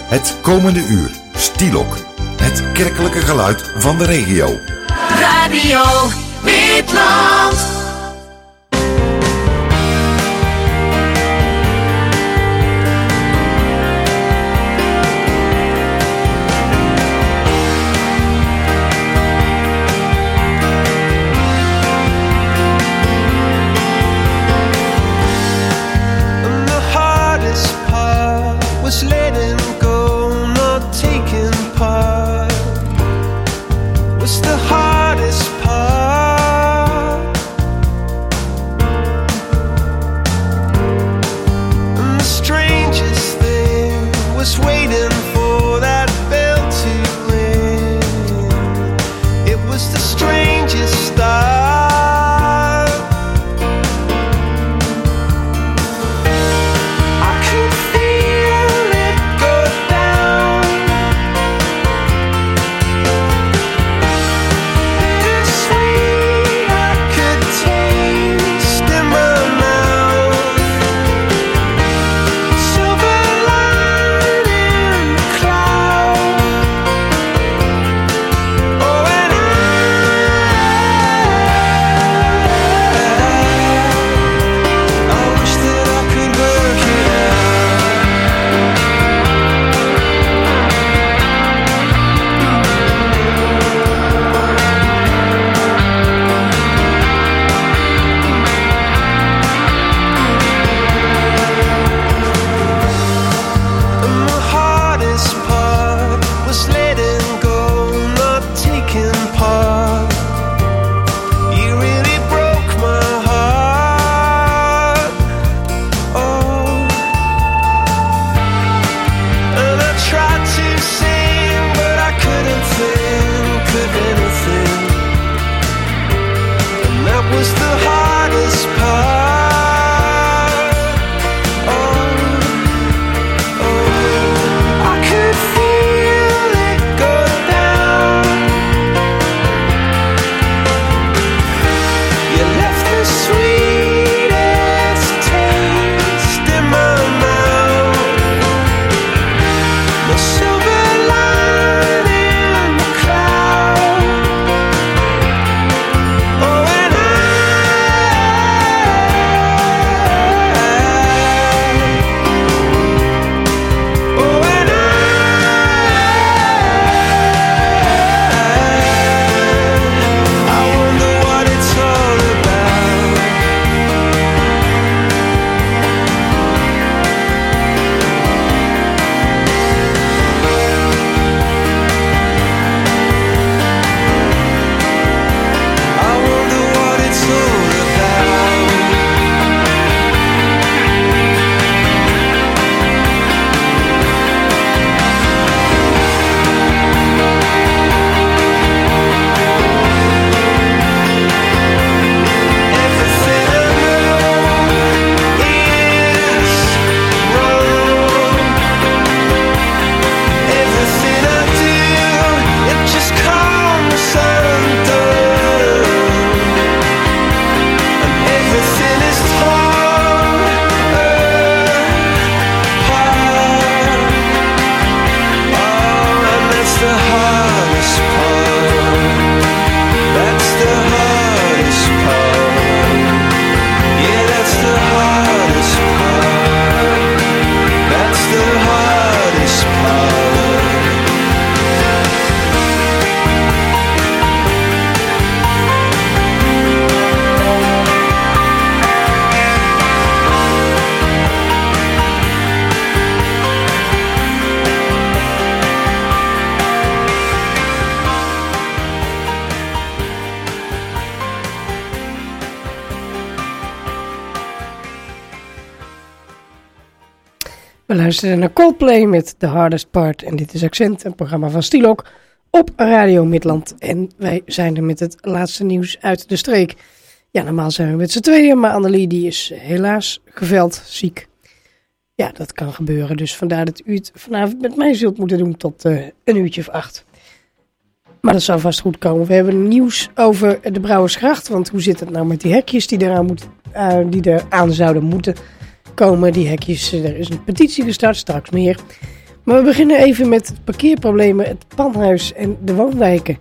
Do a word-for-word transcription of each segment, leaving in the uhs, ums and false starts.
Het komende uur, Stielok. Het kerkelijke geluid van de regio. Radio Witland. We luisteren naar Coldplay met The Hardest Part. En dit is Accent, een programma van Stielok op Radio Midland. En wij zijn er met het laatste nieuws uit de streek. Ja, normaal zijn we met z'n tweeën, maar Annelie die is helaas geveld ziek. Ja, dat kan gebeuren. Dus vandaar dat u het vanavond met mij zult moeten doen tot uh, een uurtje of acht. Maar dat zal vast goed komen. We hebben nieuws over de Brouwersgracht. Want hoe zit het nou met die hekjes die eraan, moet, uh, die eraan zouden moeten komen? Die hekjes, er is een petitie gestart, straks meer. Maar we beginnen even met het parkeerproblemen, het Panhuis en de woonwijken.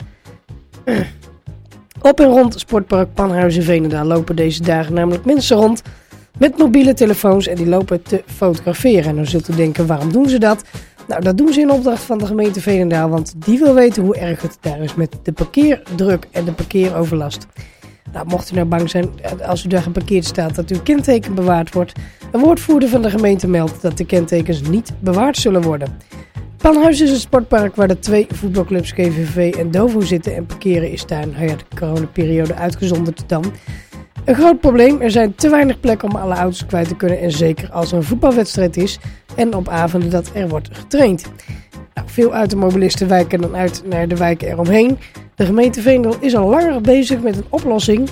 Op en rond Sportpark Panhuis in Veenendaal lopen deze dagen namelijk mensen rond met mobiele telefoons en die lopen te fotograferen. En dan zult u denken, waarom doen ze dat? Nou, dat doen ze in opdracht van de gemeente Veenendaal, want die wil weten hoe erg het daar is met de parkeerdruk en de parkeeroverlast. Nou, mocht u nou bang zijn als u daar geparkeerd staat dat uw kenteken bewaard wordt, een woordvoerder van de gemeente meldt dat de kentekens niet bewaard zullen worden. Panhuis is het sportpark waar de twee voetbalclubs G V V en Dovo zitten en parkeren is daar nou ja, de coronaperiode uitgezonderd dan. Een groot probleem, er zijn te weinig plekken om alle auto's kwijt te kunnen en zeker als er een voetbalwedstrijd is en op avonden dat er wordt getraind. Nou, veel automobilisten wijken dan uit naar de wijken eromheen. De gemeente Veendel is al langer bezig met een oplossing,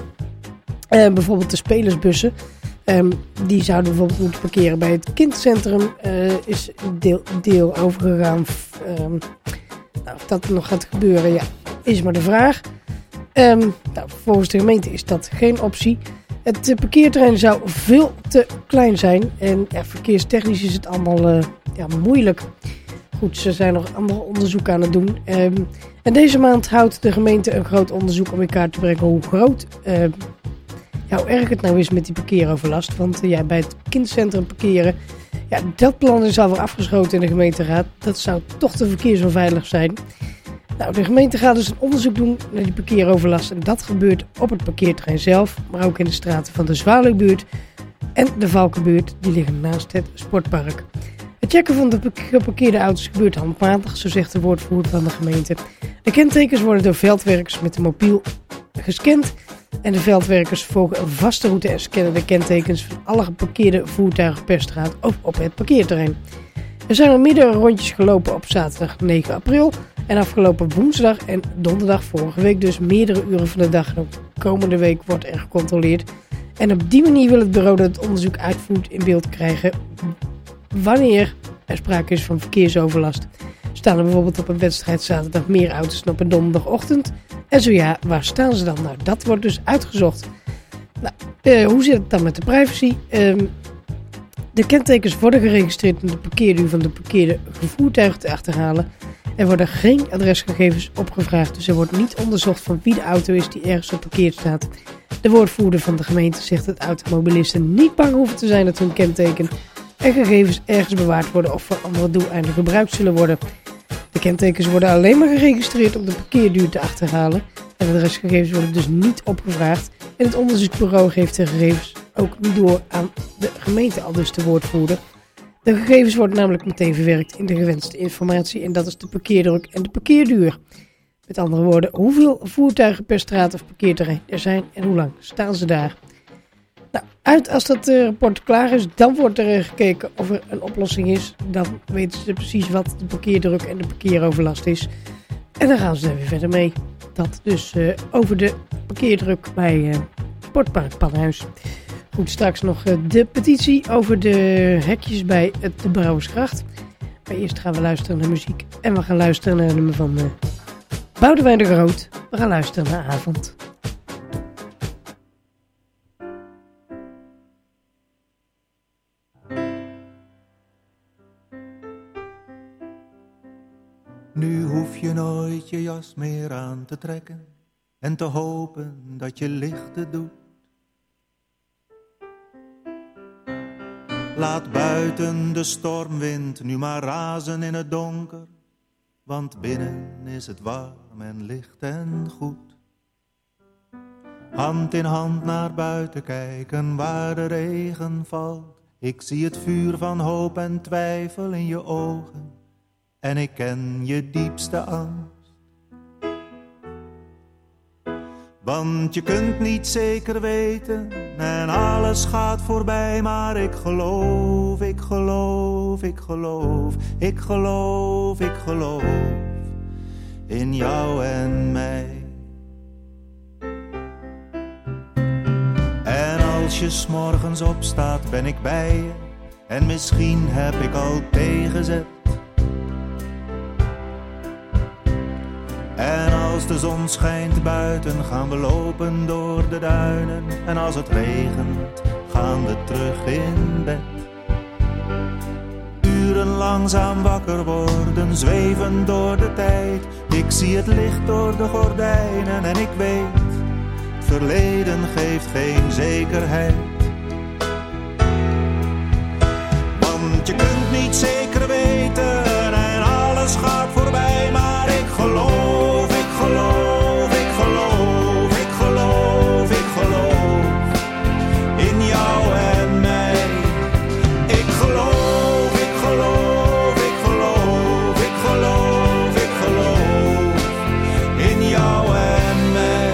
eh, bijvoorbeeld de spelersbussen. Um, die zouden bijvoorbeeld moeten parkeren bij het kindcentrum. Uh, is deel, deel overgegaan. Um, nou, of dat nog gaat gebeuren, ja, is maar de vraag. Um, nou, volgens de gemeente is dat geen optie. Het uh, parkeerterrein zou veel te klein zijn. En ja, verkeerstechnisch is het allemaal uh, ja, moeilijk. Goed, ze zijn nog andere onderzoeken aan het doen. Um, en deze maand houdt de gemeente een groot onderzoek om in kaart te brengen hoe groot... Uh, Ja, hoe erg het nou is met die parkeeroverlast. Want uh, ja, bij het kindcentrum parkeren, ja, dat plan is alweer afgeschoten in de gemeenteraad. Dat zou toch te verkeersonveilig zijn. Nou, de gemeente gaat dus een onderzoek doen naar die parkeeroverlast. En dat gebeurt op het parkeerterrein zelf, maar ook in de straten van de Zwaluwbuurt en de Valkenbuurt. Die liggen naast het sportpark. Het checken van de geparkeerde auto's gebeurt handmatig, zo zegt de woordvoerder van de gemeente. De kentekens worden door veldwerkers met de mobiel gescand. En de veldwerkers volgen een vaste route en scannen de kentekens van alle geparkeerde voertuigen per straat of op het parkeerterrein. Er zijn al meerdere rondjes gelopen op zaterdag negen april en afgelopen woensdag en donderdag vorige week dus meerdere uren van de dag. En ook komende week wordt er gecontroleerd. En op die manier wil het bureau dat het onderzoek uitvoert in beeld krijgen wanneer er sprake is van verkeersoverlast. Staan er bijvoorbeeld op een wedstrijd zaterdag meer auto's dan op een donderdagochtend? En zo ja, waar staan ze dan? Nou, dat wordt dus uitgezocht. Nou, uh, hoe zit het dan met de privacy? Um, de kentekens worden geregistreerd om de parkeerduur van de parkeerde voertuigen te achterhalen. Er worden geen adresgegevens opgevraagd, dus er wordt niet onderzocht van wie de auto is die ergens geparkeerd staat. De woordvoerder van de gemeente zegt dat automobilisten niet bang hoeven te zijn dat hun kenteken en gegevens ergens bewaard worden of voor andere doeleinden gebruikt zullen worden. De kentekens worden alleen maar geregistreerd om de parkeerduur te achterhalen en de adresgegevens worden dus niet opgevraagd. En het onderzoeksbureau geeft de gegevens ook niet door aan de gemeente, al dus de woordvoerder. De gegevens worden namelijk meteen verwerkt in de gewenste informatie en dat is de parkeerdruk en de parkeerduur. Met andere woorden, hoeveel voertuigen per straat of parkeerterrein er zijn en hoe lang staan ze daar. Nou, uit als dat uh, rapport klaar is, dan wordt er gekeken of er een oplossing is. Dan weten ze precies wat de parkeerdruk en de parkeeroverlast is. En dan gaan ze er weer verder mee. Dat dus uh, over de parkeerdruk bij uh, Sportpark Panhuis. Goed, straks nog uh, de petitie over de hekjes bij het de Brouwersgracht. Maar eerst gaan we luisteren naar muziek. En we gaan luisteren naar een nummer van uh, Boudewijn de Groot. We gaan luisteren naar Avond. Nu hoef je nooit je jas meer aan te trekken en te hopen dat je lichten doet. Laat buiten de stormwind nu maar razen in het donker, want binnen is het warm en licht en goed. Hand in hand naar buiten kijken waar de regen valt. Ik zie het vuur van hoop en twijfel in je ogen. En ik ken je diepste angst. Want je kunt niet zeker weten en alles gaat voorbij. Maar ik geloof, ik geloof, ik geloof, ik geloof, ik geloof in jou en mij. En als je 's morgens opstaat ben ik bij je. En misschien heb ik al tegenzet. En als de zon schijnt buiten gaan we lopen door de duinen. En als het regent gaan we terug in bed. uren langzaam wakker worden, zweven door de tijd. Ik zie het licht door de gordijnen en ik weet, het verleden geeft geen zekerheid. Want je kunt niet zeker weten en alles gaat voorbij, maar ik geloof, ik geloof, ik geloof, ik geloof, ik geloof in jou en mij. Ik geloof, ik geloof, ik geloof, ik geloof, ik geloof in jou en mij.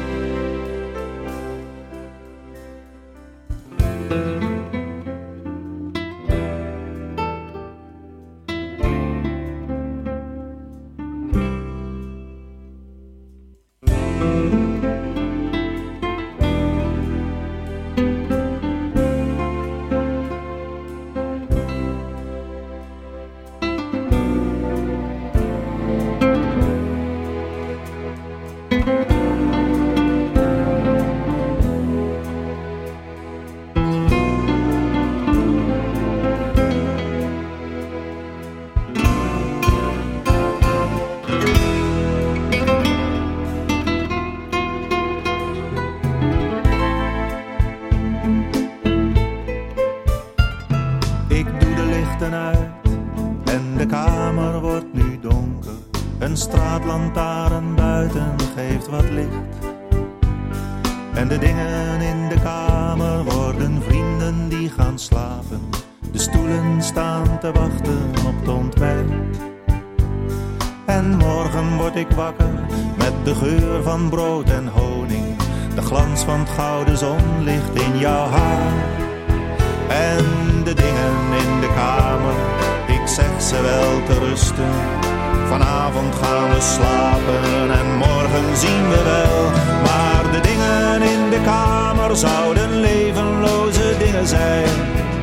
En de kamer wordt nu donker. Een straatlantaarn buiten geeft wat licht. En de dingen in de kamer worden vrienden die gaan slapen. De stoelen staan te wachten op het ontbijt. En morgen word ik wakker met de geur van brood en honing. De glans van het gouden zonlicht in jouw haar. En de dingen in de kamer, ik zeg ze wel te rusten. Vanavond gaan we slapen en morgen zien we wel. Maar de dingen in de kamer zouden levenloze dingen zijn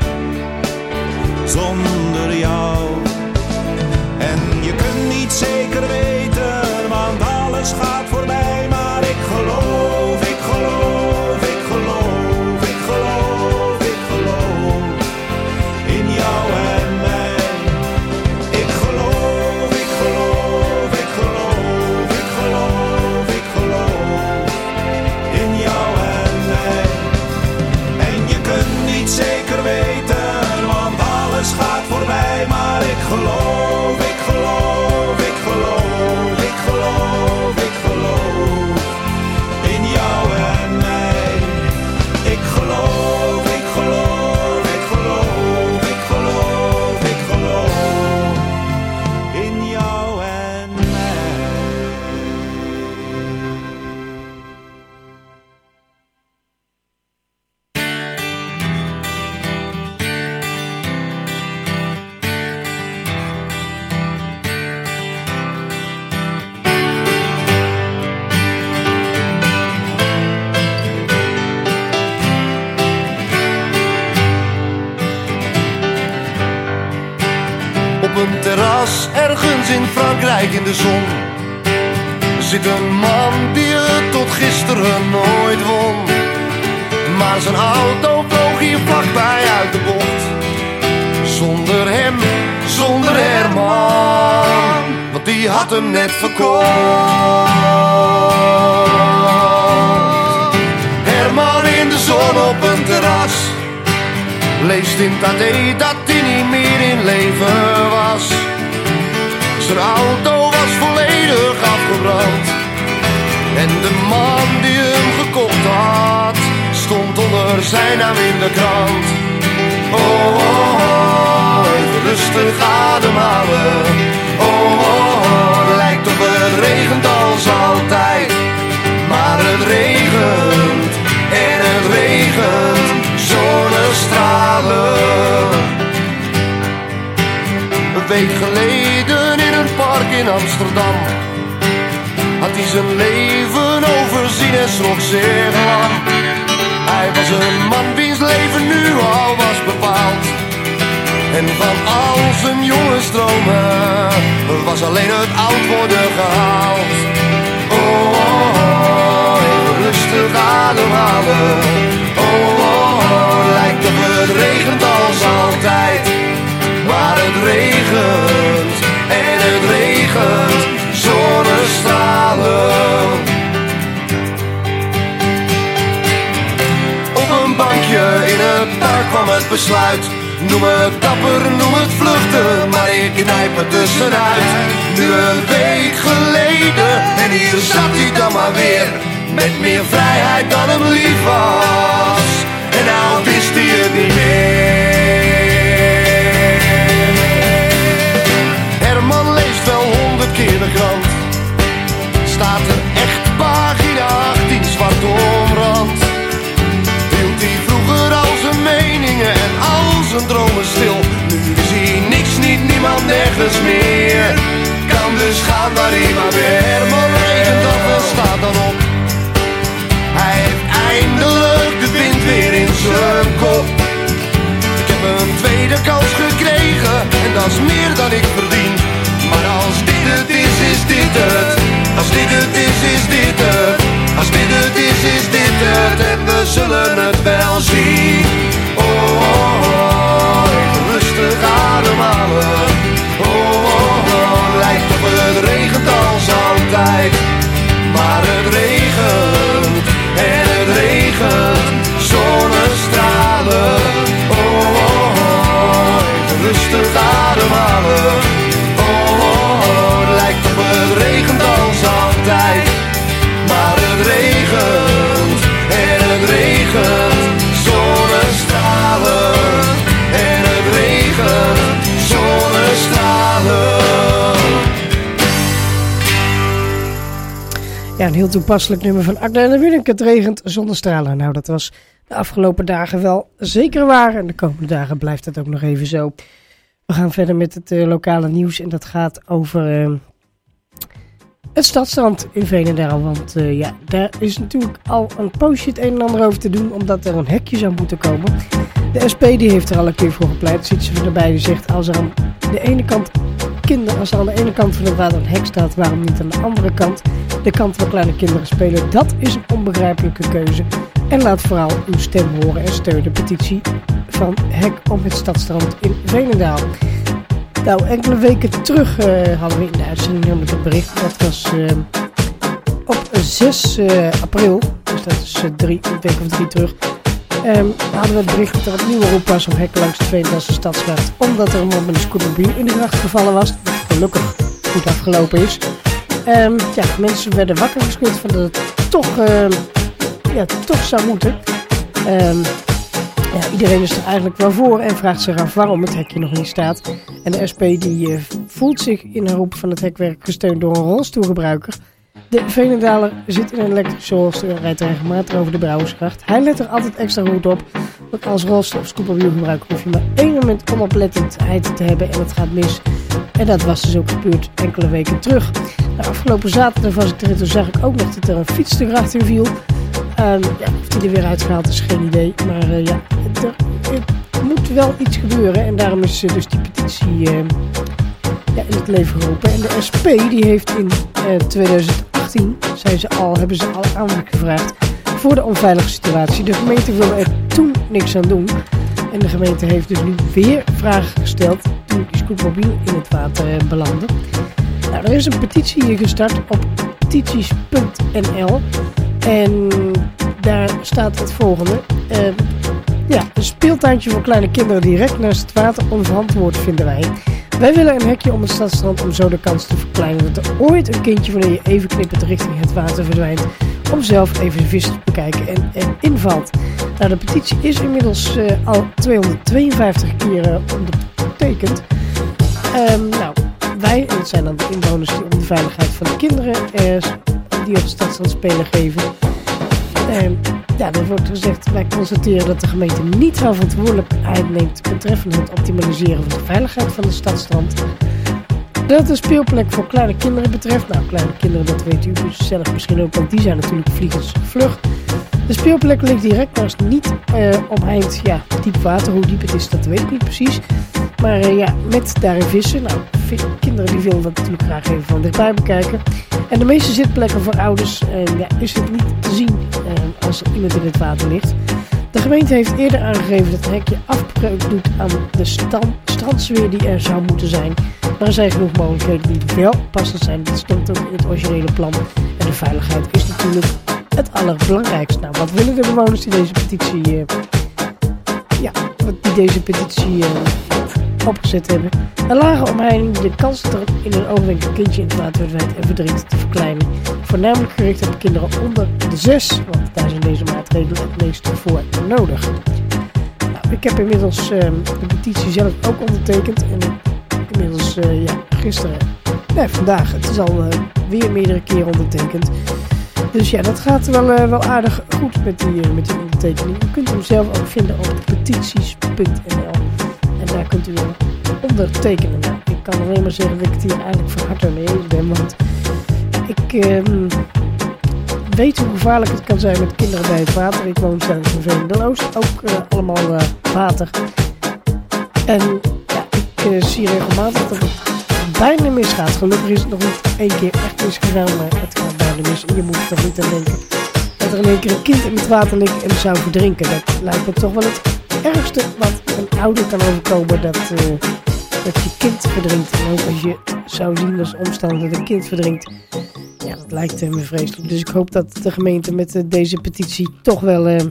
zonder jou. En je kunt niet zeker weten, want alles gaat voorbij. Maar ik geloof, ik geloof, ik geloof, ik geloof, ik geloof in jou en mij. Ik geloof, ik geloof, ik geloof, ik geloof, ik geloof in jou en mij. En je kunt niet zeker weten, want alles gaat voorbij. Maar ik geloof, ik geloof, ik geloof, ik geloof, ik geloof in jou en mij. Ik geloof, ik geloof, ik geloof, ik geloof, ik geloof in jou en mij. Op een terras ergens in Frankrijk in de zon zit een man die het tot gisteren nooit won. Maar zijn auto vloog hier vlakbij uit de bocht. Zonder hem, zonder Herman, want die had hem net verkocht. Herman in de zon op een terras leest in het A D dat hij niet meer in leven was. Zijn auto was volledig afgebrand. En de man die hem gekocht had stond onder zijn naam in de krant. Oh, oh, oh, even rustig ademhalen. Oh, oh, oh, lijkt of het regent als altijd. Maar het regent en het regent zonnestralen. Een week geleden in een park in Amsterdam had hij zijn leven overzien en schrok zeer lang. Hij was een man wiens leven nu al was bepaald. En van al zijn jonge stromen was alleen het oud worden gehaald. Oh, oh, oh, even rustig ademhalen. Oh, oh, oh, lijkt of het regent als altijd. Maar het besluit. Noem het dapper, noem het vluchten, maar ik knijp er tussenuit. Nu een week geleden, en hier zat hij dan maar weer. Met meer vrijheid dan hem lief was. En nou wist hij het niet meer. Herman leest wel honderd keer de krant. Staat er echt pagina achttien zwart omrand. Hield hij vroeger al zijn meningen en al zijn dromen stil. Nu zie hij niks, niet niemand, nergens meer. Kan dus gaan waar hij maar weer. Herman regent af en staat dan op. Hij heeft eindelijk de wind weer in zijn kop. Ik heb een tweede kans gekregen en dat is meer dan ik verdien. Maar als dit het is, is dit het. Als dit het is, is dit het. Als dit het is, is dit het. En we zullen het wel zien. Oh, oh, oh, even rustig ademhalen. Oh, oh, oh, lijkt op het regent als altijd. Maar het regent en het regent, zonnestralen. Oh, oh, oh, even rustig ademhalen. Oh, oh, oh, lijkt op het regent als altijd. Maar het regent en het regent, zonnestralen. En het regent, zonnestralen. Ja, een heel toepasselijk nummer van Agda en de Munnik. Het regent zonnestralen. Nou, dat was de afgelopen dagen wel zeker waar. En de komende dagen blijft het ook nog even zo. We gaan verder met het uh, lokale nieuws. En dat gaat over uh, het Stadstrand in Veenendaal. Want uh, ja, daar is natuurlijk al een poosje het een en ander over te doen. Omdat er een hekje zou moeten komen. De S P die heeft er al een keer voor gepleit. Ziet ze erbij, die zegt als er aan de ene kant kinderen, als er aan de ene kant van het water een hek staat, waarom niet aan de andere kant? De kant waar kleine kinderen spelen, dat is een onbegrijpelijke keuze. En laat vooral uw stem horen en steun de petitie van Hek om het Stadstrand in Veenendaal. Nou, enkele weken terug uh, hadden we in de uitzending namelijk het bericht. Dat was uh, op zes april, dus dat is uh, drie, een week of drie terug. Um, hadden we het bericht dat er een nieuwe roep was om hekken langs de Veendaalse Stadsgracht. Omdat er een man met een scootermobiel in de gracht gevallen was. Wat gelukkig goed afgelopen is. Um, ja, mensen werden wakker geschud van dat het toch, uh, ja, toch zou moeten. Um, ja, iedereen is er eigenlijk wel voor en vraagt zich af waarom het hekje nog niet staat. En de S P die uh, voelt zich in een roep van het hekwerk gesteund door een rolstoelgebruiker. De Veenendaler zit in een elektrische rolstoel en rijdt regelmatig over de Brouwersgracht. Hij let er altijd extra goed op, want als rolstoel of scooterwielgebruiker hoef je maar één moment onoplettendheid te hebben en het gaat mis. En dat was dus ook gebeurd enkele weken terug. Nou, afgelopen zaterdag was ik er en toen zag ik ook nog dat er een fiets de gracht in viel. Um, ja, of die er weer uitgehaald is, geen idee. Maar uh, ja, er, er moet wel iets gebeuren en daarom is uh, dus die petitie uh, ja, in het leven geroepen. En de S P die heeft in uh, twintig achttien, zijn ze al, hebben ze al aandacht gevraagd voor de onveilige situatie. De gemeente wilde er toen niks aan doen. En de gemeente heeft dus nu weer vragen gesteld toen die scootmobiel in het water uh, belandde. Nou, er is een petitie gestart op petities punt n l en daar staat het volgende. Uh, ja, een speeltuintje voor kleine kinderen direct naast het water onverantwoord vinden wij. Wij willen een hekje om het Stadstrand om zo de kans te verkleinen dat er ooit een kindje wanneer je even knippert richting het water verdwijnt om zelf even de vissen te bekijken en, en invalt. Nou, de petitie is inmiddels uh, al tweehonderdtweeënvijftig keer uh, ondertekend. Um, nou, wij, en dat zijn dan de inwoners die om de veiligheid van de kinderen uh, die op het Stadstrand spelen geven. Um, ja, er wordt gezegd, wij constateren dat de gemeente niet haar verantwoordelijkheid neemt betreffende het optimaliseren van de veiligheid van de Stadstrand. Dat de speelplek voor kleine kinderen betreft. Nou, kleine kinderen, dat weet u zelf misschien ook, want die zijn natuurlijk vliegensvlug. De speelplek ligt direct naast niet uh, omheind, ja, diep water. Hoe diep het is, dat weet ik niet precies. Maar uh, ja, met daarin vissen. Nou, kinderen die willen dat natuurlijk graag even van dichtbij bekijken. En de meeste zitplekken voor ouders uh, ja, is het niet te zien uh, als er iemand in het water ligt. De gemeente heeft eerder aangegeven dat het hekje afbreuk doet aan de stand, strandsfeer die er zou moeten zijn. Maar er zijn genoeg mogelijkheden die wel passend zijn. Dat stond ook in het originele plan. En de veiligheid is natuurlijk het allerbelangrijkste. Nou, wat willen de bewoners die deze petitie uh, ja, wat die deze petitie uh, opgezet hebben. Een lage omheining die de kans dat er in een oogwenk een kindje in het water verdwijnt en verdrinkt te verkleinen. Voornamelijk gericht op kinderen onder de zes, want daar zijn deze maatregelen het meest voor nodig. Nou, ik heb inmiddels uh, de petitie zelf ook ondertekend en inmiddels uh, ja, gisteren, nee vandaag, het is al uh, weer meerdere keren ondertekend. Dus ja, dat gaat wel, uh, wel aardig goed met die, uh, met die ondertekening. U kunt hem zelf ook vinden op petities punt n l en daar kunt u wel ondertekenen. Nou, ik kan alleen maar zeggen dat ik het hier eigenlijk van harte mee eens ben, want ik uh, weet hoe gevaarlijk het kan zijn met kinderen bij het water. Ik woon zelf in Veenendaal-Oost, ook uh, allemaal uh, water. En ja, ik uh, zie regelmatig dat het bijna misgaat. Gelukkig is het nog niet één keer echt misgegaan, maar het gaat bijna mis. En je moet er toch niet aan denken dat er in één keer een kind in het water ligt en zou verdrinken. Dat lijkt me toch wel het ergste wat een ouder kan overkomen, dat, uh, dat je kind verdrinkt. En ook als je zou zien als omstander dat een kind verdrinkt, ja, dat lijkt me vreselijk. Dus ik hoop dat de gemeente met uh, deze petitie toch wel uh,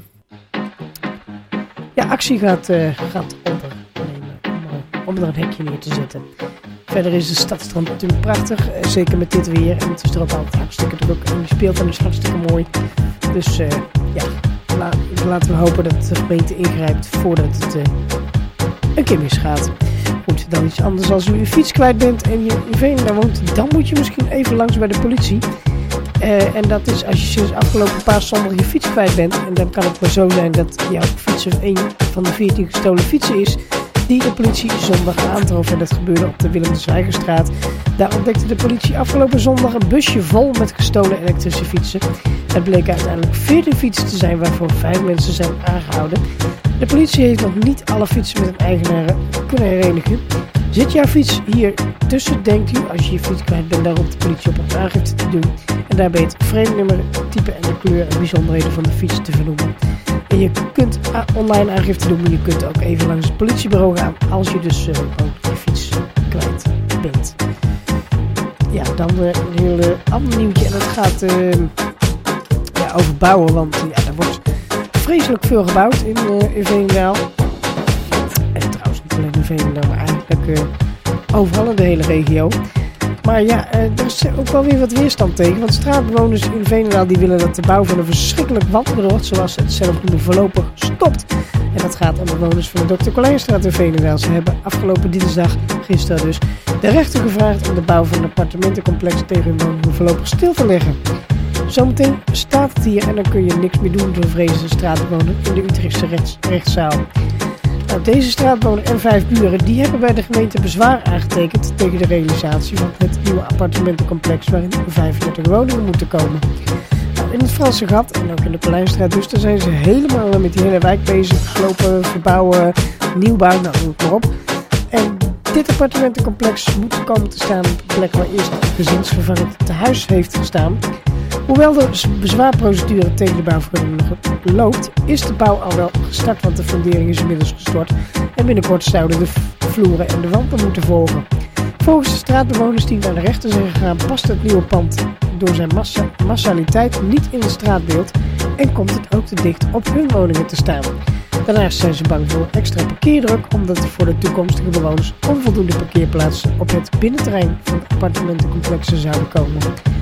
ja, actie gaat, uh, gaat ondernemen om, om er een hekje neer te zetten. Verder is de stadstrand natuurlijk prachtig, zeker met dit weer. En het is er ook altijd hartstikke druk en die speelt en is hartstikke mooi. Dus uh, ja, la, laten we hopen dat de gemeente ingrijpt voordat het uh, een keer misgaat. Goed, dan iets anders. Als u uw fiets kwijt bent en je in Veenendaal woont, dan moet je misschien even langs bij de politie. Uh, en dat is als je sinds afgelopen paar zondag je fiets kwijt bent. En dan kan het maar zo zijn dat jouw fiets een van de veertien gestolen fietsen is die de politie zondag aantrof. En dat gebeurde op de Willem de Zwijgerstraat. Daar ontdekte de politie afgelopen zondag een busje vol met gestolen elektrische fietsen. Het bleek uiteindelijk veertien fietsen te zijn waarvoor vijf mensen zijn aangehouden. De politie heeft nog niet alle fietsen met een eigenaar kunnen herenigen. Zit jouw fiets hier tussen, denkt u, als je je fiets kwijt bent, daar roept de politie op om aangifte te doen. En daarbij het vreemdenummer, type en de kleur en bijzonderheden van de fiets te vernoemen. En je kunt online aangifte doen, maar je kunt ook even langs het politiebureau gaan als je dus uh, ook je fiets kwijt bent. Ja, dan uh, een heel uh, ander nieuwtje en dat gaat uh, ja, over bouwen, want ja, er wordt vreselijk veel gebouwd in, uh, in Veenendaal. En trouwens niet alleen in Veenendaal, maar eigenlijk uh, overal in de hele regio. Maar ja, uh, er is ook wel weer wat weerstand tegen. Want straatbewoners in Veenendaal die willen dat de bouw van een verschrikkelijk wandbrood, zoals ze het zelf noemen, voorlopig stopt. En dat gaat aan de bewoners van de dokter Colijnstraat in Veenendaal. Ze hebben afgelopen dinsdag, gisteren dus, de rechter gevraagd om de bouw van een appartementencomplex tegen hun woning voorlopig stil te leggen. Zometeen staat het hier en dan kun je niks meer doen, zo vrezen de straatbewoner in de Utrechtse rechts, rechtszaal. Nou, deze straatbewoner en vijf buren die hebben bij de gemeente bezwaar aangetekend tegen de realisatie van het nieuwe appartementencomplex waarin vijfendertig woningen moeten komen. Nou, in het Franse Gat en ook in de Colijnstraat dus, daar zijn ze helemaal met die hele wijk bezig, slopen, verbouwen, nieuwbouw, nou noem het maar op. En dit appartementencomplex moet komen te staan op de plek waar eerst een gezinsvervangend tehuis heeft gestaan. Hoewel de bezwaarprocedure tegen de bouwvergunning nog loopt, is de bouw al wel gestart, want de fundering is inmiddels gestort. En binnenkort zouden de vloeren en de wanden moeten volgen. Volgens de straatbewoners die naar de rechter zijn gegaan, past het nieuwe pand door zijn massa massaliteit niet in het straatbeeld en komt het ook te dicht op hun woningen te staan. Daarnaast zijn ze bang voor extra parkeerdruk, omdat er voor de toekomstige bewoners onvoldoende parkeerplaatsen op het binnenterrein van de appartementencomplexen zouden komen.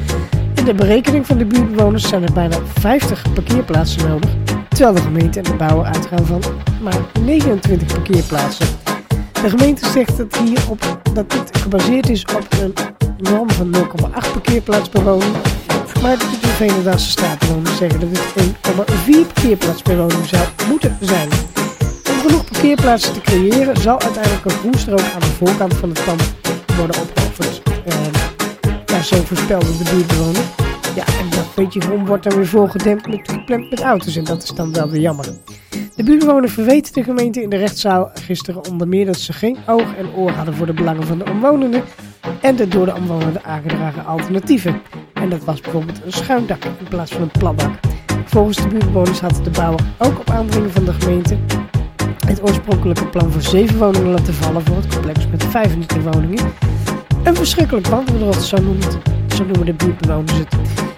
In de berekening van de buurtbewoners zijn er bijna vijftig parkeerplaatsen nodig, terwijl de gemeente en de bouwer uitgaan van maar negenentwintig parkeerplaatsen. De gemeente zegt dat, hierop, dat dit gebaseerd is op een norm van nul komma acht parkeerplaats per woning, maar de Veenendaalse straatbewoners zeggen dat het één komma vier parkeerplaats per woning zou moeten zijn. Om genoeg parkeerplaatsen te creëren zal uiteindelijk een groenstrook aan de voorkant van het pand worden opgeofferd. Uh, ja, zo voorspelde de buurtbewoner. Ja, en dat beetje grond wordt dan weer volgedempt met, gepland met auto's en dat is dan wel weer jammer. De buurtbewoner verweet de gemeente in de rechtszaal gisteren onder meer dat ze geen oog en oor hadden voor de belangen van de omwonenden en de door de omwonenden aangedragen alternatieven. En dat was bijvoorbeeld een schuin dak in plaats van een plat dak. Volgens de buurtbewoners had de bouwer ook op aandringen van de gemeente het oorspronkelijke plan voor zeven woningen laten vallen voor het complex met vijfendertig woningen. Een verschrikkelijk wandbrood, zo noemen, zo noemen de buurtbewoners het.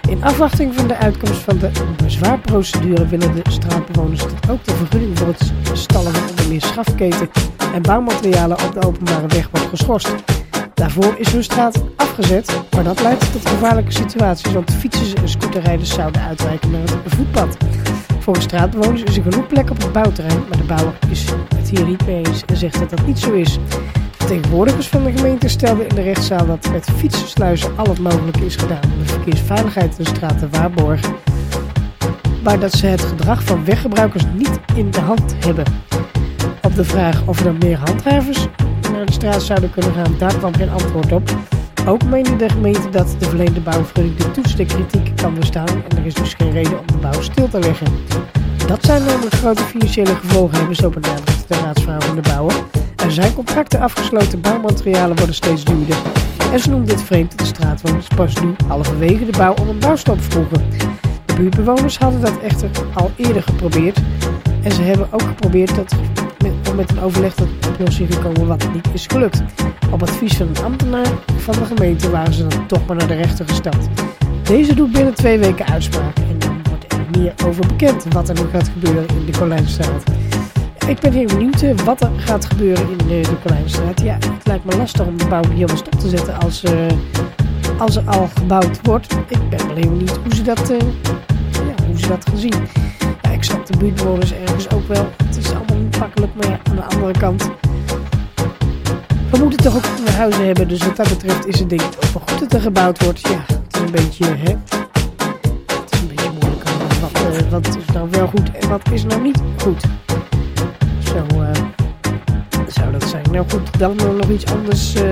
In afwachting van de uitkomst van de bezwaarprocedure willen de straatbewoners dat ook de vergunning voor het stallen van onder meer schafketen en bouwmaterialen op de openbare weg wordt geschorst. Daarvoor is hun straat afgezet, maar dat leidt tot gevaarlijke situaties, want fietsers en scooterrijders zouden uitwijken naar het voetpad. Volgens straatbewoners is er genoeg plek op het bouwterrein, maar de bouwer is het hier niet mee eens en zegt dat dat niet zo is. Vertegenwoordigers van de gemeente stelden in de rechtszaal dat met fietsensluizen al het mogelijke is gedaan om de verkeersveiligheid in de straat te waarborgen, maar dat ze het gedrag van weggebruikers niet in de hand hebben. Op de vraag of er dan meer handhavers naar de straat zouden kunnen gaan, daar kwam geen antwoord op. Ook meende de gemeente dat de verleende bouwvergunning de toets de kritiek kan bestaan en er is dus geen reden om de bouw stil te leggen. Dat zijn namelijk grote financiële gevolgen hebben, zo benadrukt de raadsvrouw van de bouwer. Er zijn contracten afgesloten, bouwmaterialen worden steeds duurder. En ze noemt dit vreemd dat de straatbewoners pas nu halverwege de bouw om een bouwstop vroegen. De buurtbewoners hadden dat echter al eerder geprobeerd. En ze hebben ook geprobeerd dat met, om met een overleg tot een oplossing te komen wat niet is gelukt. Op advies van een ambtenaar van de gemeente waren ze dan toch maar naar de rechter gestapt. Deze doet binnen twee weken uitspraak en dan wordt er meer over bekend wat er nu gaat gebeuren in de Colijnstraat. Ik ben heel benieuwd wat er gaat gebeuren in de, de Colijnstraat. Ja, het lijkt me lastig om de bouw hier wel stop te zetten als, uh, als er al gebouwd wordt. Ik ben wel heel benieuwd hoe ze dat, uh, ja, hoe ze dat gaan zien. Ja, ik snap de buurtbewoners ergens ook wel. Het is allemaal niet makkelijk, maar ja, aan de andere kant. We moeten toch ook een huizen hebben, dus wat dat betreft is het denk ik ook wel goed dat er gebouwd wordt. Ja, het is een beetje, hè. Het is een beetje moeilijk. Wat, uh, wat is nou wel goed en wat is nou niet goed? Zo uh, zou dat zijn. Nou goed, dan nog iets anders uh,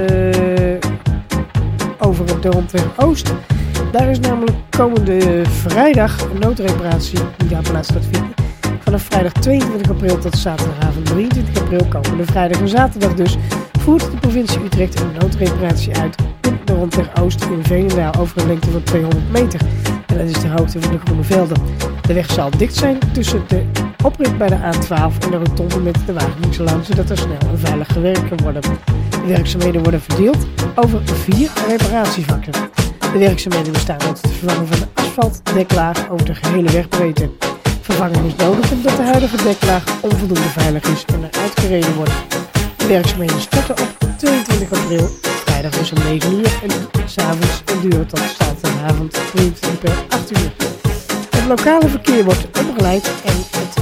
over de rondweg Oost. Daar is namelijk komende vrijdag een noodreparatie die daar plaats gaat vinden. Vanaf vrijdag tweeëntwintig april tot zaterdagavond drieëntwintig april, komende vrijdag en zaterdag dus, voert de provincie Utrecht een noodreparatie uit in de rondweg Oost in Veenendaal over een lengte van tweehonderd meter. En dat is de hoogte van de Groene Velden. De weg zal dicht zijn tussen de oprit bij de A twaalf en de rotonde met de Wageningselaan, zodat er snel en veilig gewerkt kan worden. De werkzaamheden worden verdeeld over vier reparatievakken. De werkzaamheden bestaan uit het vervangen van de asfaltdeklaag over de gehele wegbreedte. Vervanging is nodig omdat de huidige deklaag onvoldoende veilig is en er uitgereden wordt. De werkzaamheden starten op tweeëntwintig april, vrijdag dus om negen uur en s'avonds en duren tot zaterdagavond drieëntwintig april acht uur. Het lokale verkeer wordt omgeleid en het,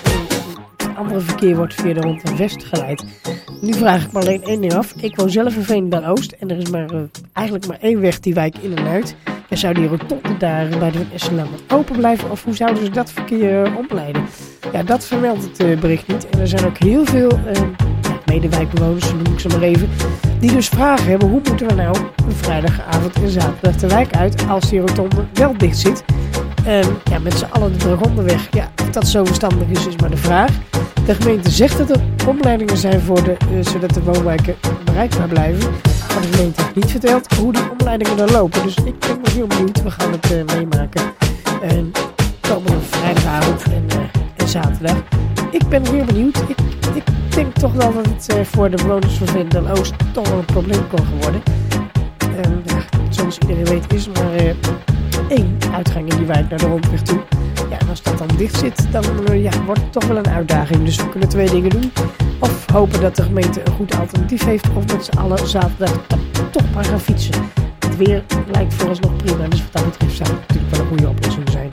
het andere verkeer wordt via de rondweg West geleid. Nu vraag ik me alleen één ding af. Ik woon zelf in Veenendaal Oost en er is maar, uh, eigenlijk maar één weg die wijk in en uit. En zou die rotonde daar bij de Van Esselaan open blijven of hoe zouden ze dat verkeer uh, omleiden? Ja, dat vermeldt het uh, bericht niet. En er zijn ook heel veel uh, ja, medewijkbewoners, noem ik ze maar even, die dus vragen hebben: hoe moeten we nou een vrijdagavond en zaterdag de wijk uit als die rotonde wel dicht zit? En ja, met z'n allen de Dragondeweg. Ja, of dat zo verstandig is, is maar de vraag. De gemeente zegt dat er omleidingen zijn voor de, uh, zodat de woonwijken bereikbaar blijven. Maar de gemeente heeft niet verteld hoe die omleidingen dan lopen. Dus ik ben nog heel benieuwd. We gaan het uh, meemaken. En komende vrijdagavond en, uh, en zaterdag. Ik ben heel benieuwd. Ik, ik denk toch wel dat het uh, voor de bewoners van Veenendaal Oost toch wel een probleem kan worden. En ja, zoals iedereen weet is er maar uh, één uitgang in die wijk naar de rondweg toe. Ja, en als dat dan dicht zit, dan uh, ja, wordt het toch wel een uitdaging. Dus we kunnen twee dingen doen. Of hopen dat de gemeente een goed alternatief heeft. Of met z'n allen zaterdag toch maar gaan fietsen. Het weer lijkt vooralsnog prima. Dus wat dat betreft zou het natuurlijk wel een goede oplossing zijn.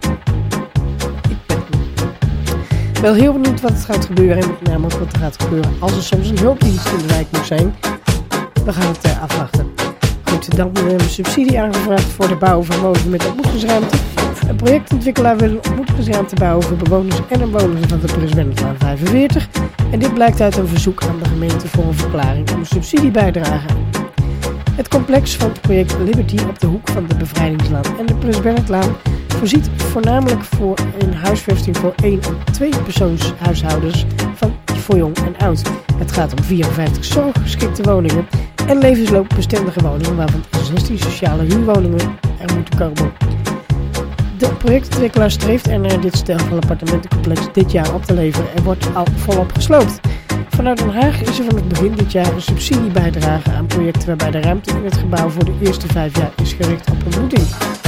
Ik ben wel heel benieuwd wat het gaat gebeuren. En met name ook wat er gaat gebeuren als er soms een hulpdienst in de wijk moet zijn. We gaan het uh, afwachten. Goed, dan hebben we een subsidie aangevraagd voor de bouw van woningen met ontmoetingsruimte. Een projectontwikkelaar wil een ontmoetingsruimte bouwen voor bewoners en inwoners van de Prins Bernhardlaan vijfenveertig. En dit blijkt uit een verzoek aan de gemeente voor een verklaring om een subsidiebijdrage. Het complex van het project Liberty op de hoek van de Bevrijdingslaan en de Prins Bernhardlaan voorziet voornamelijk voor een huisvesting voor één- en tweepersoonshuishoudens van voor jong en oud. Het gaat om vierenvijftig zorggeschikte woningen en levensloopbestendige woningen, waarvan zestien sociale huurwoningen er moeten komen. De projectontwikkelaar streeft ernaar dit stel van appartementencomplex dit jaar op te leveren en wordt al volop gesloopt. Vanuit Den Haag is er van het begin dit jaar een subsidiebijdrage aan projecten waarbij de ruimte in het gebouw voor de eerste vijf jaar is gericht op ontmoeting.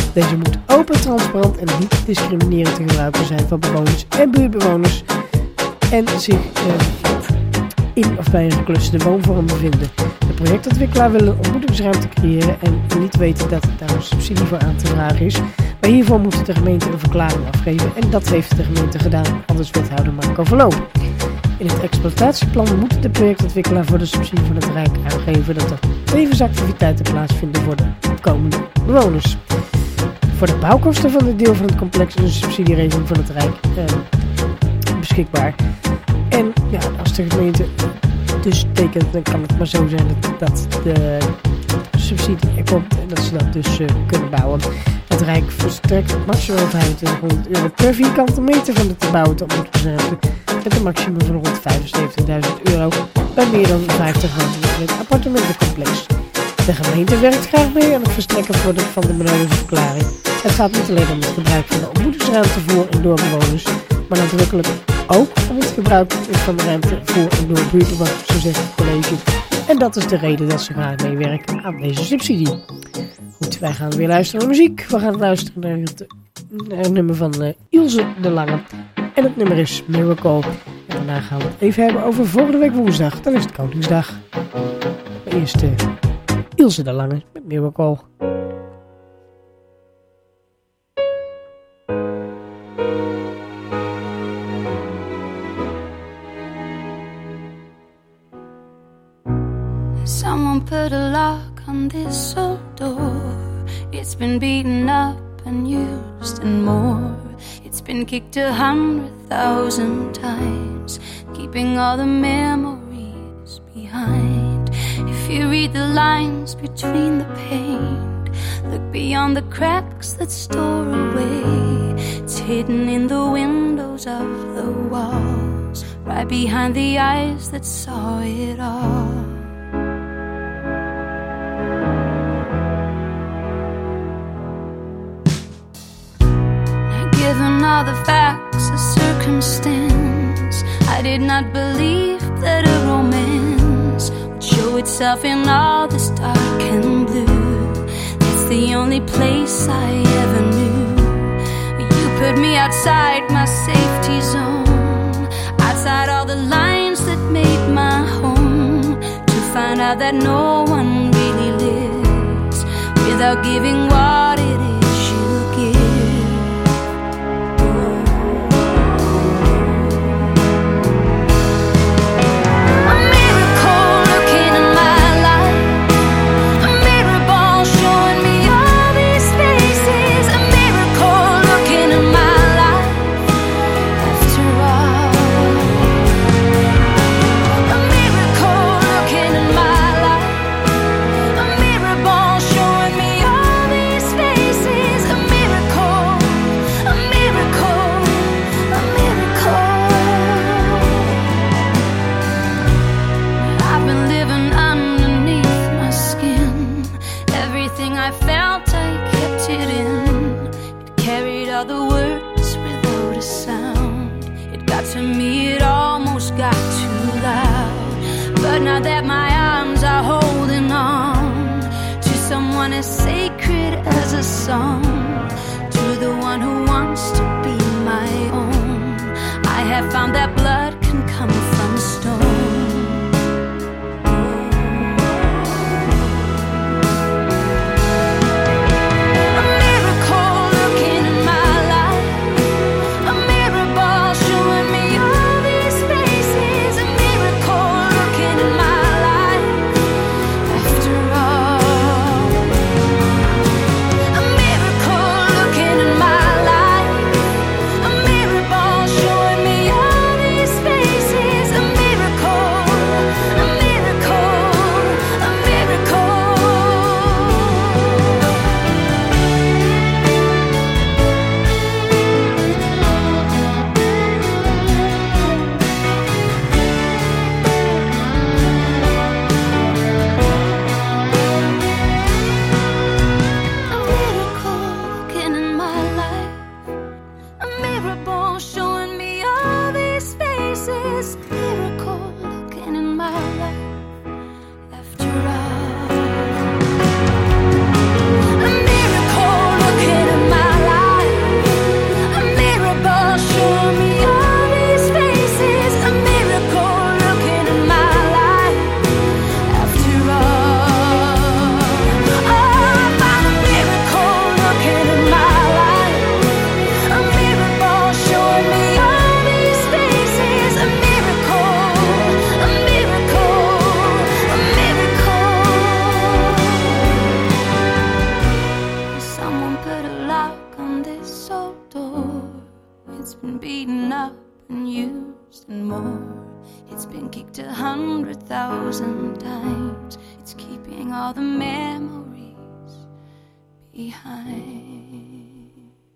Deze moet open, transparant en niet discriminerend te gebruiken zijn van bewoners en buurtbewoners en zich uh, in of bij een geclusterde woonvorm bevinden. De projectontwikkelaar wil een ontmoetingsruimte creëren en niet weten dat daar een subsidie voor aan te vragen is. Maar hiervoor moet de gemeente een verklaring afgeven en dat heeft de gemeente gedaan, aldus wethouder Marco Verloop. In het exploitatieplan moet de projectontwikkelaar voor de subsidie van het Rijk aangeven dat er tevens activiteiten plaatsvinden voor de opkomende bewoners. Voor de bouwkosten van dit deel van het complex is een subsidieregeling van het Rijk eh, beschikbaar. En ja, als de gemeente dus tekent, dan kan het maar zo zijn dat, dat de subsidie er komt en dat ze dat dus uh, kunnen bouwen. Het Rijk verstrekt maximaal vijfentwintighonderd euro per vierkante meter van de te bouwen te ontwikkelingsruimte met een maximum van rond vijfenzeventigduizend euro bij meer dan vijftig woningen in het appartementencomplex. De gemeente werkt graag mee aan het verstrekken van de, van de benodigde verklaring. Het gaat niet alleen om het gebruik van de ontmoetingsruimte voor en door bewoners, maar nadrukkelijk ook om het gebruik van de ruimte voor en door buurtbewoners, zo zegt het college. En dat is de reden dat ze graag meewerken aan deze subsidie. Goed, wij gaan weer luisteren naar muziek. We gaan luisteren naar het, naar het nummer van uh, Ilse de Lange. En het nummer is Miracle. En daarna gaan we het even hebben over volgende week woensdag. Dan is het Koningsdag. Maar eerst uh, Ilse de Lange met Miracle. Someone put a lock on this old door. It's been beaten up and used and more. It's been kicked a hundred thousand times, keeping all the memories behind. If you read the lines between the paint, look beyond the cracks that store away. It's hidden in the windows of the walls, right behind the eyes that saw it all. Given all the facts of circumstance, I did not believe that a romance would show itself in all this dark and blue. That's the only place I ever knew. You put me outside my safety zone, outside all the lines that made my home, to find out that no one really lives without giving what it is you give. To me it almost got too loud, but now that my arms are holding on to someone as sacred as a song, to the one who wants to be my own, I have found that blood can come from stone. Showing me all these behind.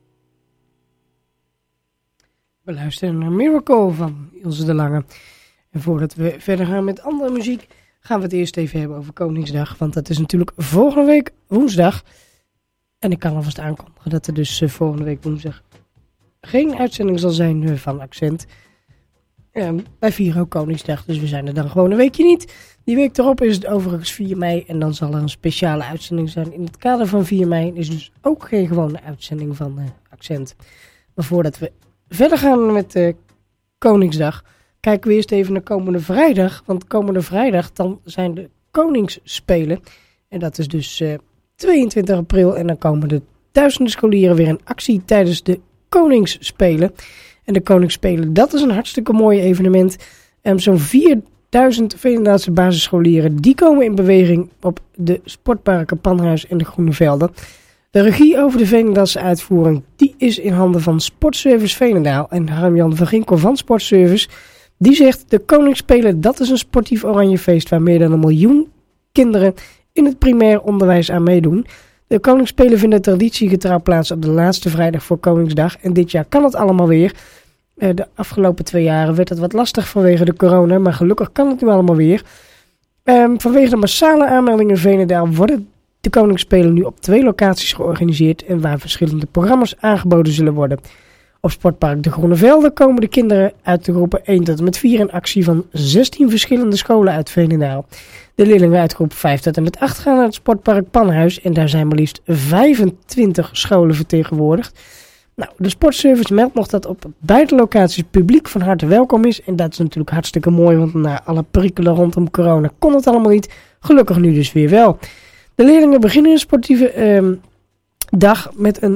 We luisteren naar Miracle van Ilse de Lange. En voordat we verder gaan met andere muziek, gaan we het eerst even hebben over Koningsdag. Want dat is natuurlijk volgende week woensdag. En ik kan alvast aankondigen dat er dus uh, volgende week woensdag geen uitzending zal zijn uh, van Accent. Uh, wij vieren ook Koningsdag, dus we zijn er dan gewoon een weekje niet. Die week erop is het overigens vier mei en dan zal er een speciale uitzending zijn in het kader van vier mei. Is dus ook geen gewone uitzending van uh, Accent. Maar voordat we verder gaan met uh, Koningsdag, kijken we eerst even naar komende vrijdag. Want komende vrijdag dan zijn de Koningsspelen. En dat is dus uh, tweeëntwintig april. En dan komen de duizenden scholieren weer in actie tijdens de Koningsspelen. En de Koningsspelen, dat is een hartstikke mooi evenement. Um, zo'n vierduizend Veenendaalse basisscholieren, die komen in beweging op de sportparken Panhuis en de Groene Velden. De regie over de Veenendaalse uitvoering, die is in handen van Sportservice Veenendaal. En Harm-Jan van Ginkel van Sportservice, die zegt: de Koningsspelen, dat is een sportief oranje feest waar meer dan een miljoen kinderen in het primair onderwijs aan meedoen. De Koningsspelen vinden traditiegetrouw plaats op de laatste vrijdag voor Koningsdag. En dit jaar kan het allemaal weer. De afgelopen twee jaren werd het wat lastig vanwege de corona, maar gelukkig kan het nu allemaal weer. Um, vanwege de massale aanmeldingen in Veenendaal worden de Koningsspelen nu op twee locaties georganiseerd en waar verschillende programma's aangeboden zullen worden. Op Sportpark de Groene Velden komen de kinderen uit de groepen één tot en met vier in actie van zestien verschillende scholen uit Veenendaal. De leerlingen uit groep vijf tot en met acht gaan naar het Sportpark Panhuis en daar zijn maar liefst vijfentwintig scholen vertegenwoordigd. Nou, de Sportservice meldt nog dat op beide locaties publiek van harte welkom is. En dat is natuurlijk hartstikke mooi, want na alle perikelen rondom corona kon het allemaal niet. Gelukkig nu dus weer wel. De leerlingen beginnen een sportieve eh, dag met een,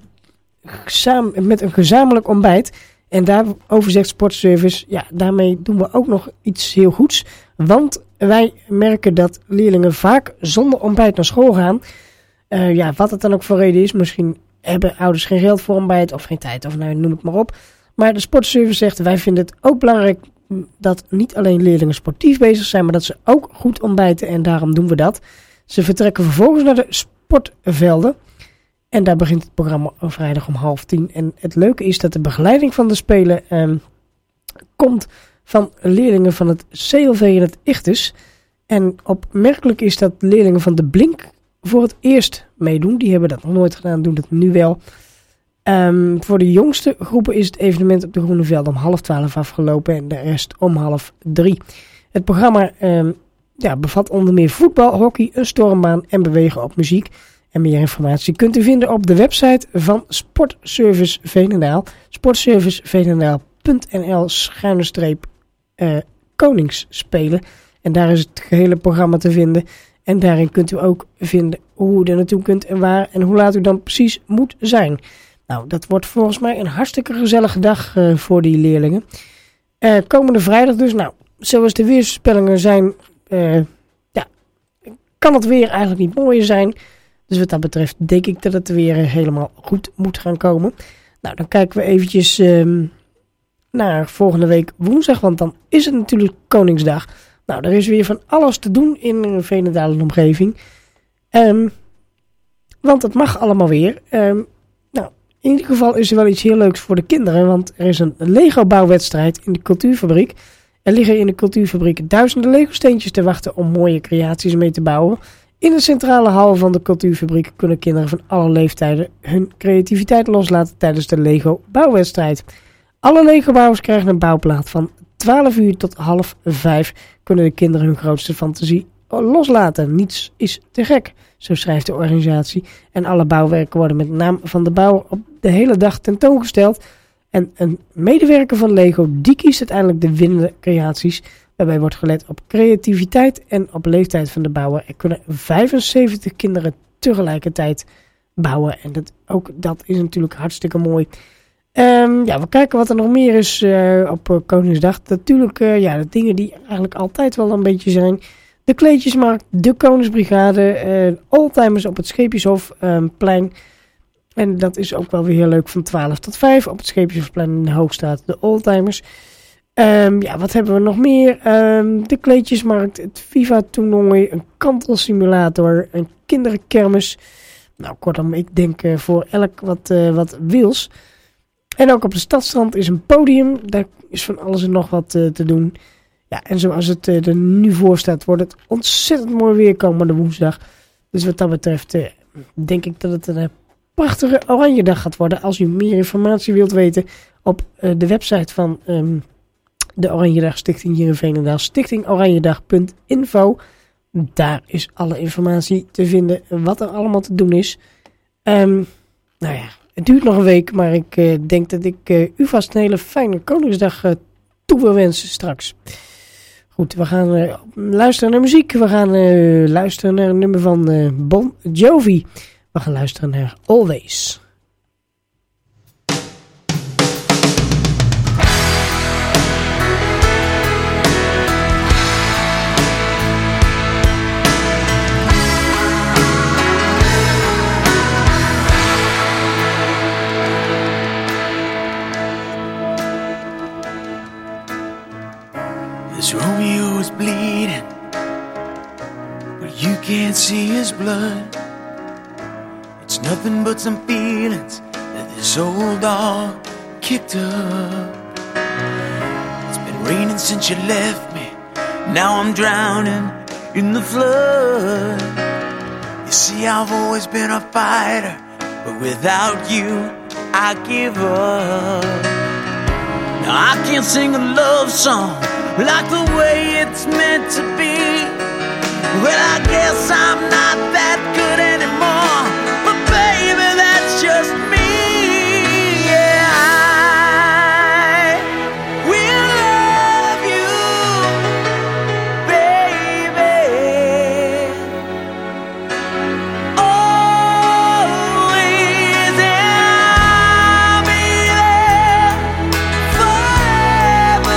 uh, met een gezamenlijk ontbijt. En daarover zegt Sportservice, ja, daarmee doen we ook nog iets heel goeds. Want wij merken dat leerlingen vaak zonder ontbijt naar school gaan. Uh, ja, wat het dan ook voor reden is, misschien hebben ouders geen geld voor ontbijt of geen tijd, of nou, noem het maar op. Maar de Sportservice zegt, wij vinden het ook belangrijk dat niet alleen leerlingen sportief bezig zijn, maar dat ze ook goed ontbijten en daarom doen we dat. Ze vertrekken vervolgens naar de sportvelden en daar begint het programma vrijdag om half tien. En het leuke is dat de begeleiding van de Spelen eh, komt van leerlingen van het C L V en het Ichthus. En opmerkelijk is dat leerlingen van de Blink voor het eerst meedoen. Die hebben dat nog nooit gedaan, doen dat nu wel. Um, voor de jongste groepen is het evenement op de Groene Velden om half twaalf afgelopen en de rest om half drie. Het programma um, ja, bevat onder meer voetbal, hockey, een stormbaan en bewegen op muziek. En meer informatie kunt u vinden op de website van Sportservice Veenendaal. sportserviceveenendaal punt n l schuine streep Koningsspelen. En daar is het gehele programma te vinden. En daarin kunt u ook vinden hoe u er naartoe kunt en waar en hoe laat u dan precies moet zijn. Nou, dat wordt volgens mij een hartstikke gezellige dag uh, voor die leerlingen. Uh, komende vrijdag dus, nou, zoals de weersvoorspellingen zijn, uh, ja, kan het weer eigenlijk niet mooier zijn. Dus wat dat betreft denk ik dat het weer uh, helemaal goed moet gaan komen. Nou, dan kijken we eventjes uh, naar volgende week woensdag, want dan is het natuurlijk Koningsdag. Nou, er is weer van alles te doen in Veenendaal en omgeving. Um, want het mag allemaal weer. Um, nou, in ieder geval is er wel iets heel leuks voor de kinderen. Want er is een Lego-bouwwedstrijd in de cultuurfabriek. Er liggen in de cultuurfabriek duizenden Lego-steentjes te wachten om mooie creaties mee te bouwen. In de centrale hal van de cultuurfabriek kunnen kinderen van alle leeftijden hun creativiteit loslaten tijdens de Lego-bouwwedstrijd. Alle Lego-bouwers krijgen een bouwplaat van twaalf uur tot half vijf. Kunnen de kinderen hun grootste fantasie loslaten. Niets is te gek, zo schrijft de organisatie. En alle bouwwerken worden met naam van de bouwer op de hele dag tentoongesteld. En een medewerker van Lego, die kiest uiteindelijk de winnende creaties. Waarbij wordt gelet op creativiteit en op leeftijd van de bouwer. Er kunnen vijfenzeventig kinderen tegelijkertijd bouwen. En dat, ook dat is natuurlijk hartstikke mooi. Um, ja, we kijken wat er nog meer is uh, op uh, Koningsdag. Natuurlijk, uh, ja, de dingen die eigenlijk altijd wel een beetje zijn. De kleedjesmarkt, de Koningsbrigade, uh, oldtimers op het Scheepjeshofplein. Um, en dat is ook wel weer heel leuk van twaalf tot vijf op het Scheepjeshofplein in de Hoogstraat, de oldtimers. Um, ja, wat hebben we nog meer? Um, de kleedjesmarkt, het FIFA-toernooi, een kantelsimulator, een kinderkermis. Nou, kortom, ik denk uh, voor elk wat, uh, wat wils. En ook op de Stadstrand is een podium. Daar is van alles en nog wat uh, te doen. Ja, en zoals het uh, er nu voor staat, wordt het ontzettend mooi weer komende woensdag. Dus wat dat betreft uh, denk ik dat het een uh, prachtige oranje dag gaat worden. Als u meer informatie wilt weten op uh, de website van um, de Oranjedag Stichting hier in Veenendaal. stichting oranjedag punt info. Daar is alle informatie te vinden wat er allemaal te doen is. Um, nou ja, het duurt nog een week, maar ik uh, denk dat ik uh, u vast een hele fijne Koningsdag uh, toe wil wensen straks. Goed, we gaan uh, luisteren naar muziek. We gaan uh, luisteren naar een nummer van uh, Bon Jovi. We gaan luisteren naar Always. Romeo is bleeding, but you can't see his blood. It's nothing but some feelings that this old dog kicked up. It's been raining since you left me, now I'm drowning in the flood. You see, I've always been a fighter, but without you, I give up. Now I can't sing a love song like the way it's meant to be. Well, I guess I'm not that good anymore, but baby, that's just me. Yeah, I will love you, baby, always, and I'll be there forever.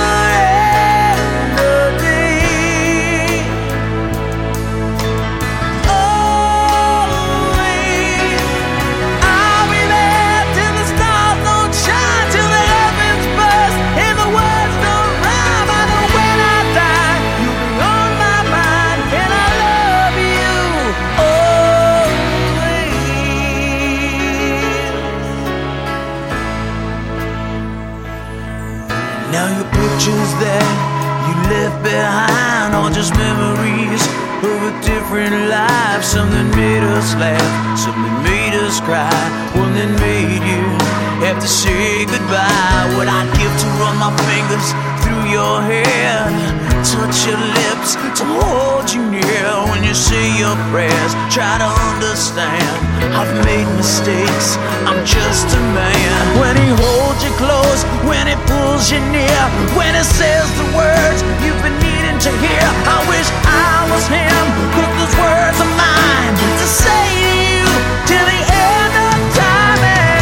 That you left behind are just memories of a different life. Something made us laugh, something made us cry, one that made you have to say goodbye. What I'd give to run my fingers through your hair, touch your lips, to hold you near when you say your prayers. Try to understand, I've made mistakes, I'm just a man. When he holds you close, when he pulls you near, when he says the words you've been needing to hear, I wish I was him, but those words are mine to say to you till the end of time. And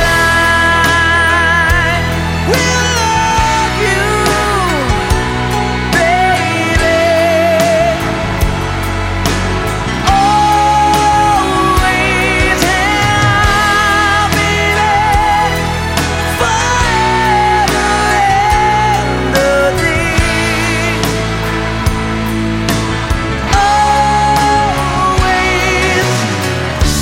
I will love you, baby, always, and I'll be there forever and a day. Always.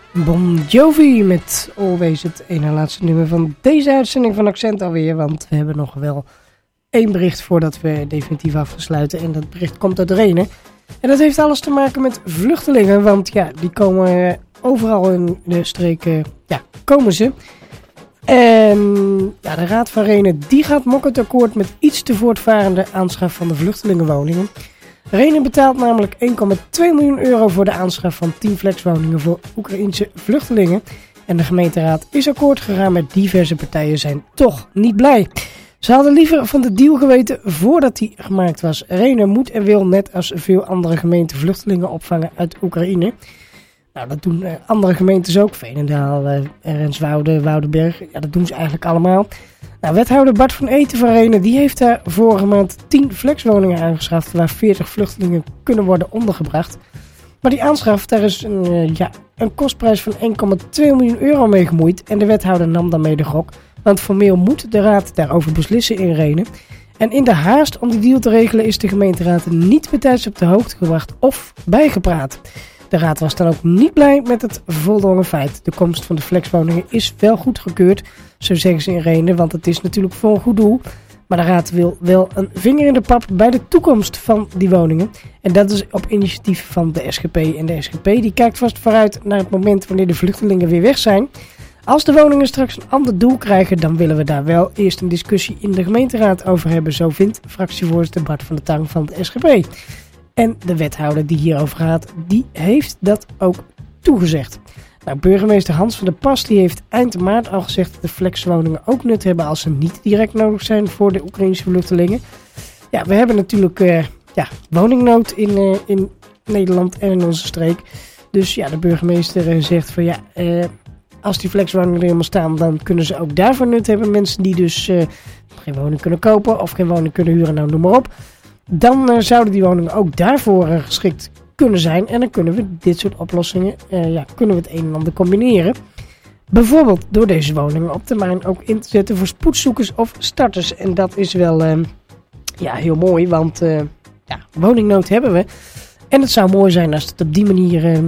Bon Jovi met Always, het ene laatste nummer van deze uitzending van Accent alweer. Want we hebben nog wel één bericht voordat we definitief af gaan sluiten. En dat bericht komt uit Rhenen. En dat heeft alles te maken met vluchtelingen. Want ja, die komen overal in de streken, ja, komen ze. En ja, de Raad van Rhenen die gaat mokkend akkoord met iets te voortvarende aanschaf van de vluchtelingenwoningen. Rhenen betaalt namelijk één komma twee miljoen euro voor de aanschaf van tien flexwoningen voor Oekraïense vluchtelingen. En de gemeenteraad is akkoord gegaan, maar diverse partijen zijn toch niet blij. Ze hadden liever van de deal geweten voordat die gemaakt was. Rhenen moet en wil net als veel andere gemeenten vluchtelingen opvangen uit Oekraïne. Nou, dat doen uh, andere gemeentes ook. Veenendaal, uh, Renswoude, Woudenberg. Ja, dat doen ze eigenlijk allemaal. Nou, wethouder Bart van Eten van Rhenen, die heeft daar vorige maand tien flexwoningen aangeschaft waar veertig vluchtelingen kunnen worden ondergebracht. Maar die aanschaf, daar is een, uh, ja, een kostprijs van één komma twee miljoen euro mee gemoeid. En de wethouder nam daarmee de gok. Want formeel moet de raad daarover beslissen in Rhenen. En in de haast om die deal te regelen is de gemeenteraad niet betijds op de hoogte gebracht of bijgepraat. De raad was dan ook niet blij met het voldongen feit. De komst van de flexwoningen is wel goedgekeurd, zo zeggen ze in Rhenen, want het is natuurlijk voor een goed doel. Maar de raad wil wel een vinger in de pap bij de toekomst van die woningen. En dat is op initiatief van de S G P. En de S G P die kijkt vast vooruit naar het moment wanneer de vluchtelingen weer weg zijn. Als de woningen straks een ander doel krijgen, dan willen we daar wel eerst een discussie in de gemeenteraad over hebben. Zo vindt fractievoorzitter Bart van der Tang van de S G P. En de wethouder die hierover gaat, die heeft dat ook toegezegd. Nou, burgemeester Hans van der Pas die heeft eind maart al gezegd dat de flexwoningen ook nut hebben als ze niet direct nodig zijn voor de Oekraïnse vluchtelingen. Ja, we hebben natuurlijk uh, ja, woningnood in, uh, in Nederland en in onze streek. Dus ja, de burgemeester uh, zegt van ja, uh, als die flexwoningen er helemaal staan, dan kunnen ze ook daarvoor nut hebben. Mensen die dus uh, geen woning kunnen kopen of geen woning kunnen huren, nou noem maar op. Dan uh, zouden die woningen ook daarvoor uh, geschikt kunnen zijn. En dan kunnen we dit soort oplossingen, uh, ja, kunnen we het een en ander combineren. Bijvoorbeeld door deze woningen op termijn ook in te zetten voor spoedzoekers of starters. En dat is wel uh, ja, heel mooi, want uh, ja, woningnood hebben we. En het zou mooi zijn als het op die manier uh,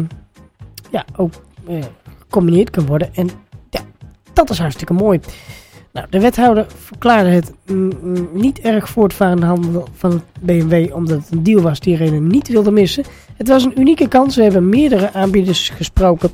ja, ook uh, gecombineerd kan worden. En ja, dat is hartstikke mooi. Nou, de wethouder verklaarde het mm, niet erg voortvarende handel van het B M W, omdat het een deal was die Rhenen niet wilde missen. Het was een unieke kans. We hebben meerdere aanbieders gesproken.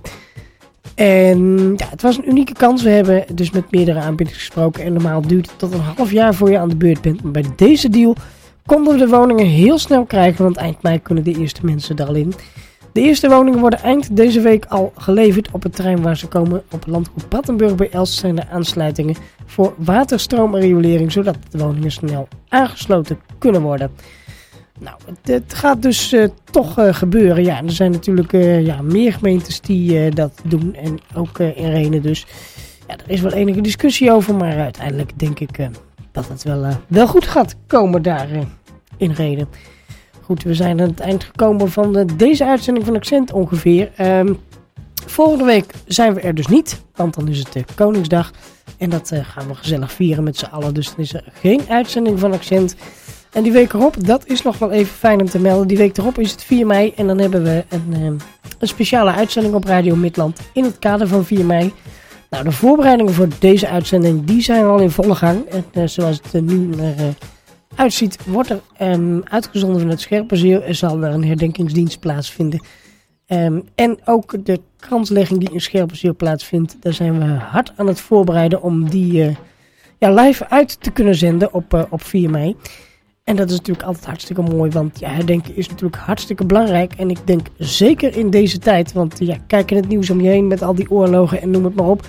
En ja, het was een unieke kans. We hebben dus met meerdere aanbieders gesproken. En normaal duurt het tot een half jaar voor je aan de beurt bent. Maar bij deze deal konden we de woningen heel snel krijgen, want eind mei kunnen de eerste mensen er al in. De eerste woningen worden eind deze week al geleverd op het terrein waar ze komen. Op landgoed Prattenburg bij Elst zijn er aansluitingen voor waterstroom en riolering, zodat de woningen snel aangesloten kunnen worden. Nou, het, het gaat dus uh, toch uh, gebeuren. Ja, er zijn natuurlijk uh, ja, meer gemeentes die uh, dat doen en ook uh, in Rhenen dus. Ja, er is wel enige discussie over, maar uiteindelijk denk ik uh, dat het wel, uh, wel goed gaat komen daar uh, in Rhenen. Goed, we zijn aan het eind gekomen van de, deze uitzending van Accent ongeveer. Um, volgende week zijn we er dus niet, want dan is het uh, Koningsdag. En dat uh, gaan we gezellig vieren met z'n allen. Dus dan is er geen uitzending van Accent. En die week erop, dat is nog wel even fijn om te melden. Die week erop is het vier mei. En dan hebben we een, uh, een speciale uitzending op Radio Midland in het kader van vier mei. Nou, de voorbereidingen voor deze uitzending, die zijn al in volle gang. En uh, zoals het er nu er uh, uitziet, wordt er um, uitgezonden van het Scherpenzeel. Er zal er een herdenkingsdienst plaatsvinden. Um, en ook de kranslegging die in Scherpenzeel plaatsvindt, daar zijn we hard aan het voorbereiden om die uh, ja, live uit te kunnen zenden op, uh, op vier mei. En dat is natuurlijk altijd hartstikke mooi, want ja, herdenken is natuurlijk hartstikke belangrijk. En ik denk zeker in deze tijd, want ja, kijk in het nieuws om je heen met al die oorlogen en noem het maar op.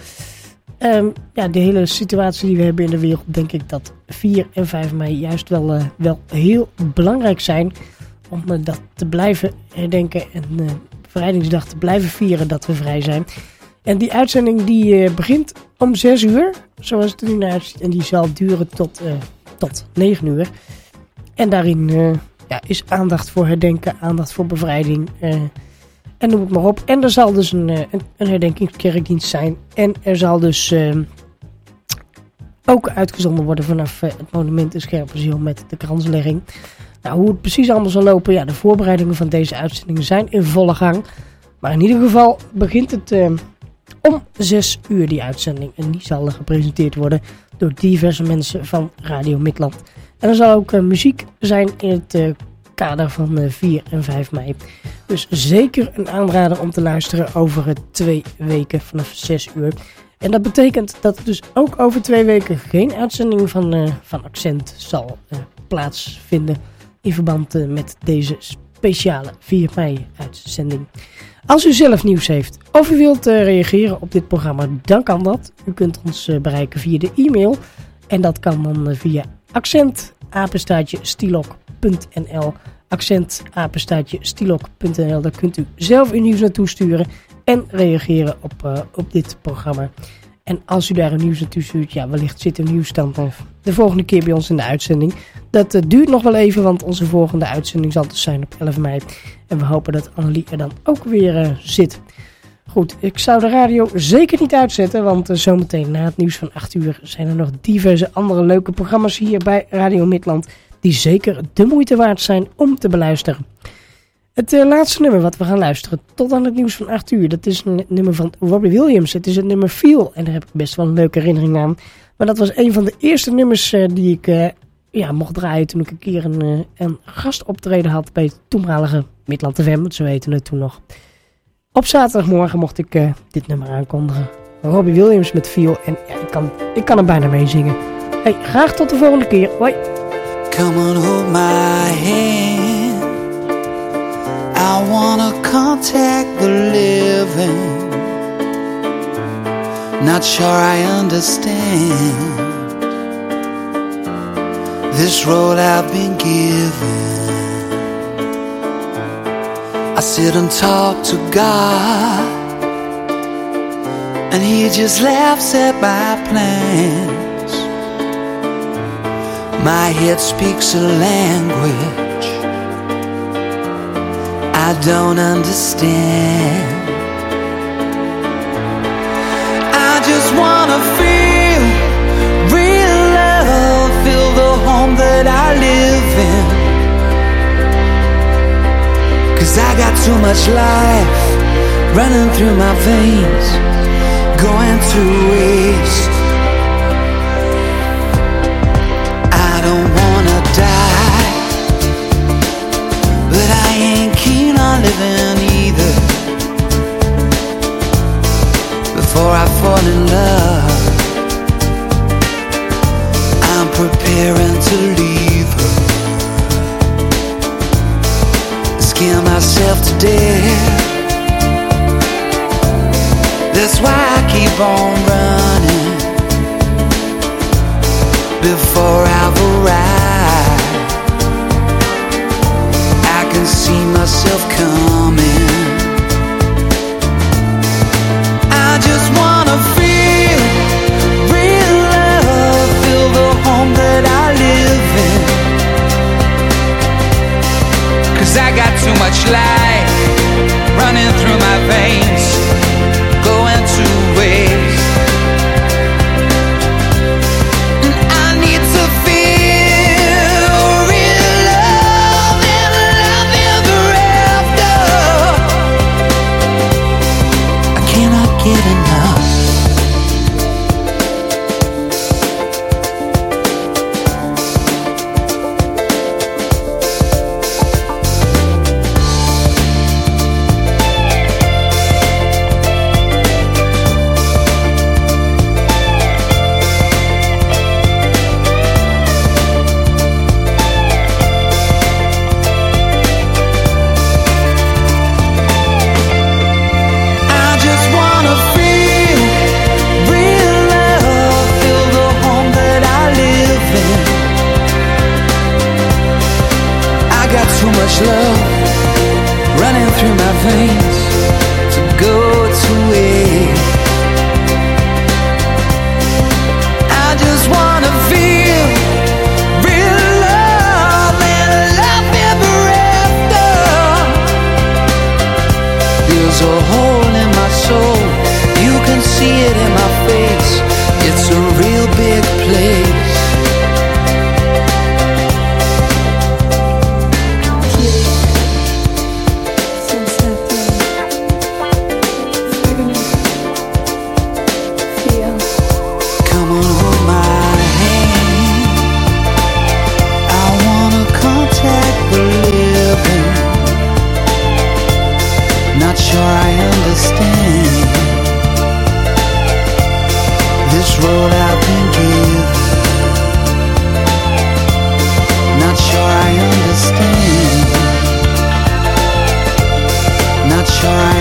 Um, ja, de hele situatie die we hebben in de wereld, denk ik dat vier en vijf mei juist wel, uh, wel heel belangrijk zijn. Om uh, dat te blijven herdenken en uh, bevrijdingsdag te blijven vieren dat we vrij zijn. En die uitzending die uh, begint om zes uur, zoals het er nu naar uitziet. En die zal duren tot, uh, tot negen uur. En daarin uh, ja, is aandacht voor herdenken, aandacht voor bevrijding uh, en noem het maar op. En er zal dus een, uh, een, een herdenkingskerkdienst zijn. En er zal dus uh, ook uitgezonden worden vanaf uh, het monument in Scherpenzeel met de kranslegging. Nou, hoe het precies allemaal zal lopen, ja, de voorbereidingen van deze uitzending zijn in volle gang. Maar in ieder geval begint het uh, om zes uur die uitzending. En die zal gepresenteerd worden door diverse mensen van Radio Midland. En er zal ook uh, muziek zijn in het uh, kader van uh, vier en vijf mei. Dus zeker een aanrader om te luisteren over uh, twee weken vanaf zes uur. En dat betekent dat er dus ook over twee weken geen uitzending van, uh, van Accent zal uh, plaatsvinden. In verband uh, met deze speciale vier mei uitzending. Als u zelf nieuws heeft of u wilt uh, reageren op dit programma, dan kan dat. U kunt ons uh, bereiken via de e-mail. En dat kan dan uh, via accent apenstaartje stilok punt n l. accent apenstaartje stilok punt n l. Daar kunt u zelf uw nieuws naartoe sturen en reageren op, uh, op dit programma. En als u daar een nieuws naartoe stuurt, ja, wellicht zit er nieuws dan uh, de volgende keer bij ons in de uitzending. Dat uh, duurt nog wel even, want onze volgende uitzending zal dus zijn op elf mei. En we hopen dat Annelie er dan ook weer uh, zit. Goed, ik zou de radio zeker niet uitzetten, want uh, zometeen na het nieuws van acht uur zijn er nog diverse andere leuke programma's hier bij Radio Midland, die zeker de moeite waard zijn om te beluisteren. Het uh, laatste nummer wat we gaan luisteren tot aan het nieuws van acht uur, dat is een nummer van Robbie Williams. Het is het nummer Feel en daar heb ik best wel een leuke herinnering aan. Maar dat was een van de eerste nummers uh, die ik uh, ja, mocht draaien toen ik een keer een, uh, een gastoptreden had bij het toenmalige Midland F M, want zo weten het toen nog. Op zaterdagmorgen mocht ik uh, dit nummer aankondigen. Robbie Williams met Feel en ja, ik, kan, ik kan er bijna mee zingen. Hey, graag tot de volgende keer. Hoi. Come on, hold my hand. I wanna contact the living. Not sure I understand this road I've been given. I sit and talk to God, and He just laughs at my plans. My head speaks a language I don't understand. I just wanna feel real love, feel the home that I live in. 'Cause I got too much life running through my veins, going to waste. I don't wanna die, but I ain't keen on living either. Before I fall in love, I'm preparing to leave her. Scare myself to death. That's why I keep on running before I've arrived. I can see myself coming. I just wanna feel real love, feel the home that I live in. 'Cause I got too much life running through my veins, going to waste. And I need to feel real love and love ever after. I cannot get enough. I just wanna feel road I've been given. Not sure I understand. Not sure I